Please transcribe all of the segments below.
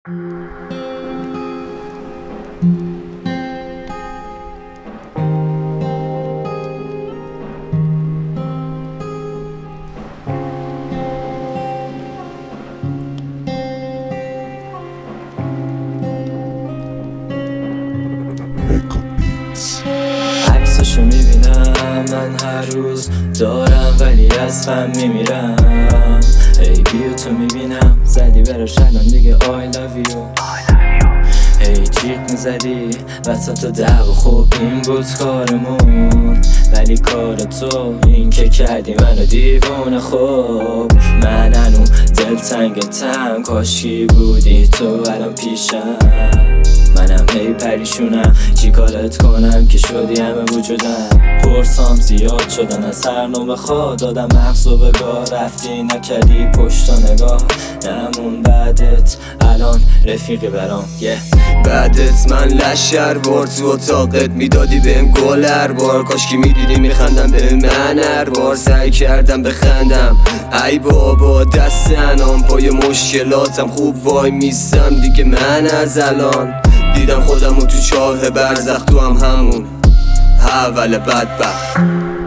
عکساشو میبینم من هر روز دارم ولی از غم میمیرم. ای بیو تو میبینم زدی براش الان دیگه I love you. هی جیغ میزدی وسط دعوا، خوب این بود کارمون، ولی کار تو این که کردی منو دیوونه. خوب من هنو دلتنگتم، کاشکی بودی تو الان پیشم. منم هی پریشونم چی کارت کنم که شدی همه وجودم. پرسام زیاد شدن از هر نوع بخواد، دادم مغزو به گاه، رفتی نکردی پشت و نگاه. نمون بعدت الان رفیقی برام بعدت من لشر بار تو اتاقت میدادی بهم گل هر بار. کاشکی میدیدی میخندم به من هر بار، سعی کردم بخندم ای بابا دست انام پای مشکلاتم خوب وای میستم دیگه. من از الان دیدم خودمو تو چاه برزخ، تو هم همون اول بدبخت.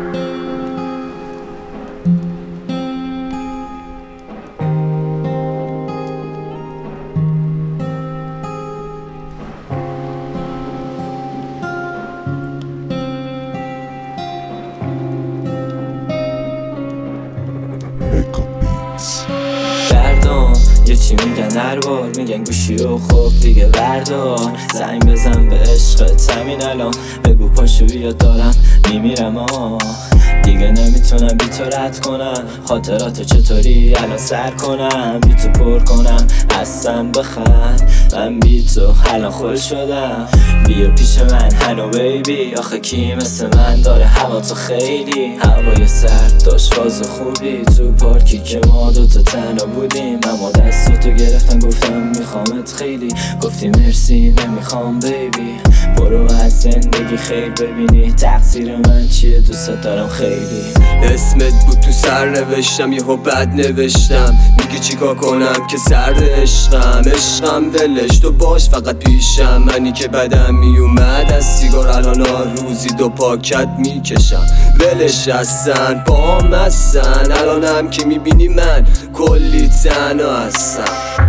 گردان یه چی میگن هر بار، میگن گوشی و خب دیگه بردار. زنگ بزن به عشقت همین الان، بگو پاشو بیا دارم میمیرم دیگه نمیتونم بی تو رد کنم. خاطراتو چطوری الان سر کنم، بی تو پر کنم هستم بخند. من بی تو الان خل شدم، بیا پیش من هنو بیبی. آخه کی مثل من داره هوا تو خیلی هوای سرد داشت فاز خوبی. تو پارکی که ما دوتا تنها بودیم، اما دستاتو گرفتم گفتم میخوامت خیلی، گفتی مرسی نمیخوام بیبی. برو از زندگی خیر ببینی تقصیر من چیه، دوست دارم خیلی. اسمت بود تو سر نوشتم یهو بد نوشتم، میگی چیکار کنم که سرد عشقم ولش تو باش فقط پیشم. منی که بدم میومد از سیگار الان روزی 2 پاکت میکشم. ولش هستن پام هستن الانم که میبینی من کلی تنها هستم.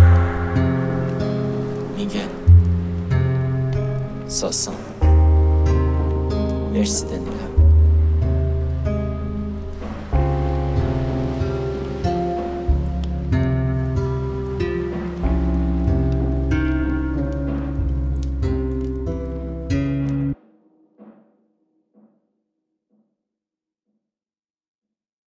میگه ساسان مرسی دنیل.